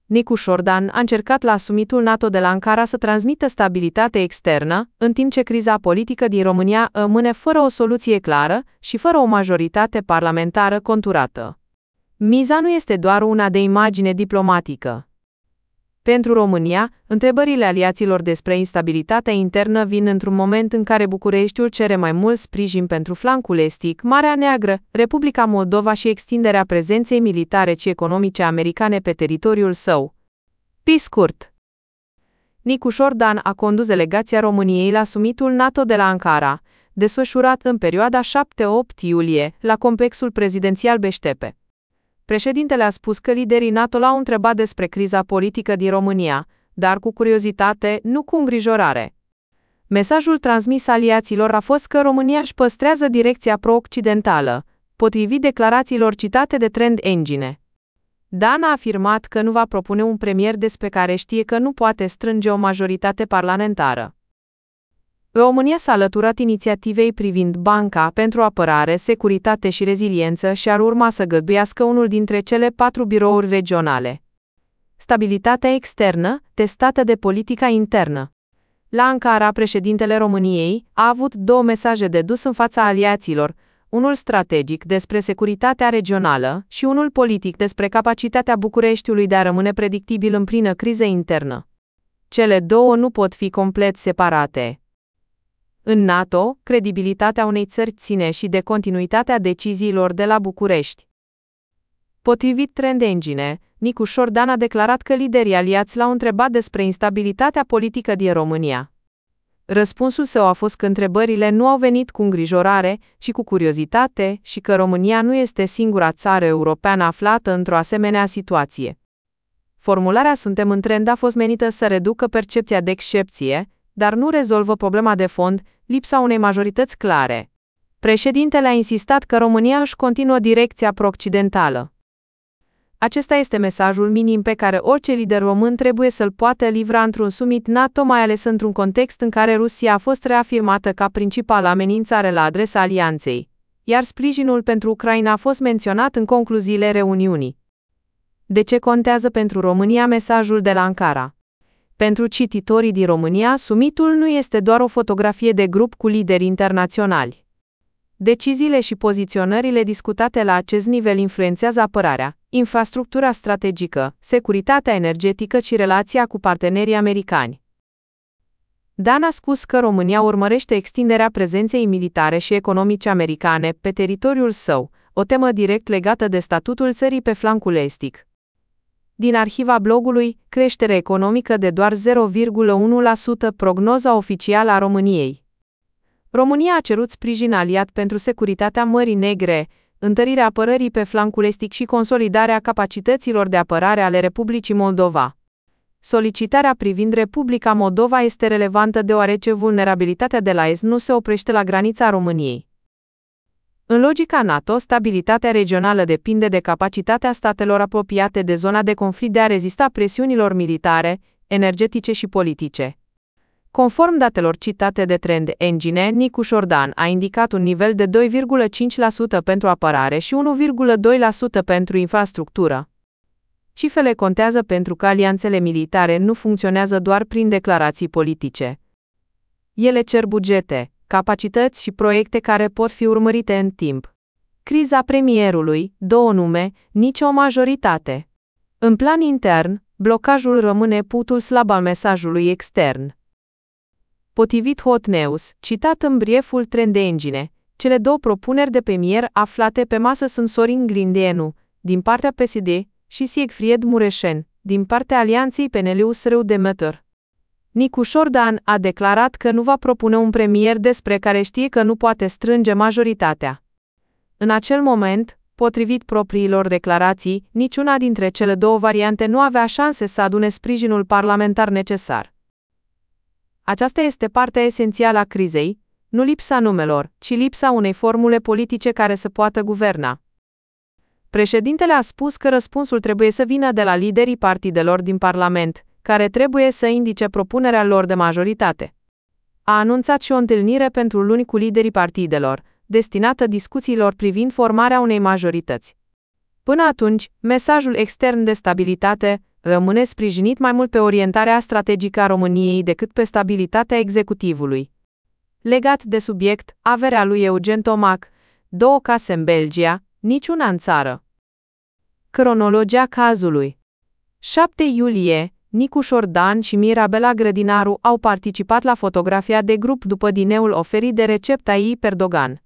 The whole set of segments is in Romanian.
Nicu Șordan a încercat la summitul NATO de la Ankara să transmită stabilitate externă, în timp ce criza politică din România rămâne fără o soluție clară și fără o majoritate parlamentară conturată. Miza nu este doar una de imagine diplomatică. Pentru România, întrebările aliaților despre instabilitatea internă vin într-un moment în care Bucureștiul cere mai mult sprijin pentru flancul estic, Marea Neagră, Republica Moldova și extinderea prezenței militare și economice americane pe teritoriul său. Pe scurt, Nicu Șordan a condus delegația României la summitul NATO de la Ankara, desfășurat în perioada 7-8 iulie, la complexul prezidențial Beștepe. Președintele a spus că liderii NATO l-au întrebat despre criza politică din România, dar cu curiozitate, nu cu îngrijorare. Mesajul transmis aliaților a fost că România își păstrează direcția pro-occidentală, potrivit declarațiilor citate de Trend Engine. Dan a afirmat că nu va propune un premier despre care știe că nu poate strânge o majoritate parlamentară. România s-a alăturat inițiativei privind Banca pentru Apărare, Securitate și Reziliență și ar urma să găzduiască unul dintre cele 4 birouri regionale. Stabilitatea externă, testată de politica internă. La Ankara, președintele României a avut 2 mesaje de dus în fața aliaților, unul strategic despre securitatea regională și unul politic despre capacitatea Bucureștiului de a rămâne predictibil în plină criză internă. Cele 2 nu pot fi complet separate. În NATO, credibilitatea unei țări ține și de continuitatea deciziilor de la București. Potrivit Trend Engine, Nicu Șordan a declarat că liderii aliați l-au întrebat despre instabilitatea politică din România. Răspunsul său a fost că întrebările nu au venit cu îngrijorare, ci cu curiozitate și că România nu este singura țară europeană aflată într-o asemenea situație. Formularea "suntem în trend" a fost menită să reducă percepția de excepție, dar nu rezolvă problema de fond, lipsa unei majorități clare. Președintele a insistat că România își continuă direcția pro-occidentală. Acesta este mesajul minim pe care orice lider român trebuie să-l poată livra într-un summit NATO, mai ales într-un context în care Rusia a fost reafirmată ca principală amenințare la adresa alianței, iar sprijinul pentru Ucraina a fost menționat în concluziile reuniunii. De ce contează pentru România mesajul de la Ankara? Pentru cititorii din România, summitul nu este doar o fotografie de grup cu lideri internaționali. Deciziile și poziționările discutate la acest nivel influențează apărarea, infrastructura strategică, securitatea energetică și relația cu partenerii americani. Dan a spus că România urmărește extinderea prezenței militare și economice americane pe teritoriul său, o temă direct legată de statutul țării pe flancul estic. Din arhiva blogului, creștere economică de doar 0,1%, prognoza oficială a României. România a cerut sprijin aliat pentru securitatea Mării Negre, întărirea apărării pe flancul estic și consolidarea capacităților de apărare ale Republicii Moldova. Solicitarea privind Republica Moldova este relevantă deoarece vulnerabilitatea de la est nu se oprește la granița României. În logica NATO, stabilitatea regională depinde de capacitatea statelor apropiate de zona de conflict de a rezista presiunilor militare, energetice și politice. Conform datelor citate de Trend Engine, Nicu Șordan a indicat un nivel de 2,5% pentru apărare și 1,2% pentru infrastructură. Cifrele contează pentru că alianțele militare nu funcționează doar prin declarații politice. Ele cer bugete, capacități și proiecte care pot fi urmărite în timp. Criza premierului, 2 nume, nicio majoritate. În plan intern, blocajul rămâne punctul slab al mesajului extern. Potrivit Hot News, citat în brieful Trend Engine, cele 2 propuneri de premier aflate pe masă sunt Sorin Grindeanu, din partea PSD, și Siegfried Mureșan, din partea alianței PNL-USR-UDMR. Nicu Șordan a declarat că nu va propune un premier despre care știe că nu poate strânge majoritatea. În acel moment, potrivit propriilor declarații, niciuna dintre cele 2 variante nu avea șanse să adune sprijinul parlamentar necesar. Aceasta este partea esențială a crizei, nu lipsa numelor, ci lipsa unei formule politice care să poată guverna. Președintele a spus că răspunsul trebuie să vină de la liderii partidelor din Parlament, care trebuie să indice propunerea lor de majoritate. A anunțat și o întâlnire pentru luni cu liderii partidelor, destinată discuțiilor privind formarea unei majorități. Până atunci, mesajul extern de stabilitate rămâne sprijinit mai mult pe orientarea strategică a României decât pe stabilitatea executivului. Legat de subiect, averea lui Eugen Tomac, 2 case în Belgia, niciuna în țară. Cronologia cazului. 7 iulie, Nicu Șordan și Mirabela Grădinaru au participat la fotografia de grup după dineul oferit de Recep Tayyip Erdogan.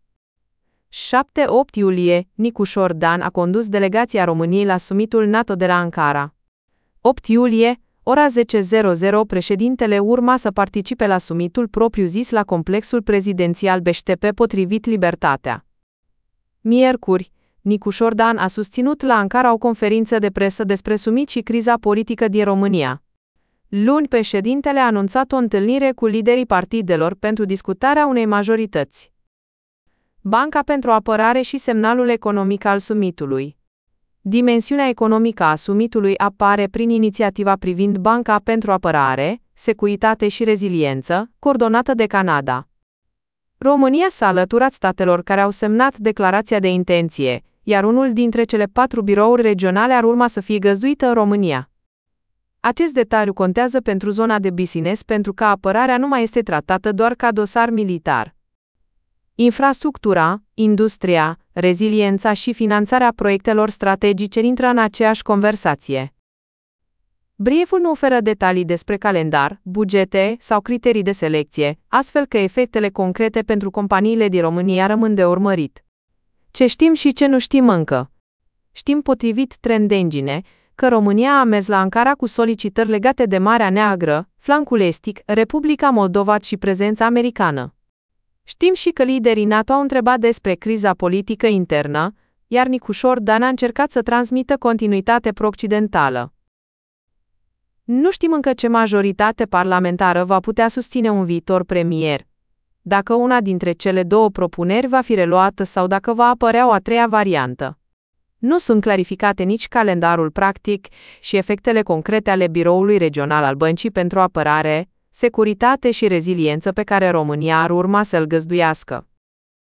7-8 iulie, Nicu Șordan a condus delegația României la summitul NATO de la Ankara. 8 iulie, ora 10:00, președintele urma să participe la summitul propriu-zis la complexul prezidențial Beștepe, potrivit Libertatea. Miercuri, Nicu Șordan a susținut la Ankara o conferință de presă despre summit și criza politică din România. Luni, președintele a anunțat o întâlnire cu liderii partidelor pentru discutarea unei majorități. Banca pentru Apărare și semnalul economic al summitului. Dimensiunea economică a summitului apare prin inițiativa privind Banca pentru Apărare, Securitate și Reziliență, coordonată de Canada. România s-a alăturat statelor care au semnat declarația de intenție, iar unul dintre cele 4 birouri regionale ar urma să fie găzduită în România. Acest detaliu contează pentru zona de business pentru că apărarea nu mai este tratată doar ca dosar militar. Infrastructura, industria, reziliența și finanțarea proiectelor strategice intră în aceeași conversație. Brieful nu oferă detalii despre calendar, bugete sau criterii de selecție, astfel că efectele concrete pentru companiile din România rămân de urmărit. Ce știm și ce nu știm încă? Știm, potrivit Trend Engine, că România a mers la Ankara cu solicitări legate de Marea Neagră, flancul estic, Republica Moldova și prezența americană. Știm și că liderii NATO au întrebat despre criza politică internă, iar Nicu Șordan a încercat să transmită continuitate pro-occidentală. Nu știm încă ce majoritate parlamentară va putea susține un viitor premier, dacă una dintre cele 2 propuneri va fi reluată sau dacă va apărea o a 3-a variantă. Nu sunt clarificate nici calendarul practic și efectele concrete ale biroului regional al Băncii pentru Apărare, Securitate și Reziliență pe care România ar urma să-l găzduiască.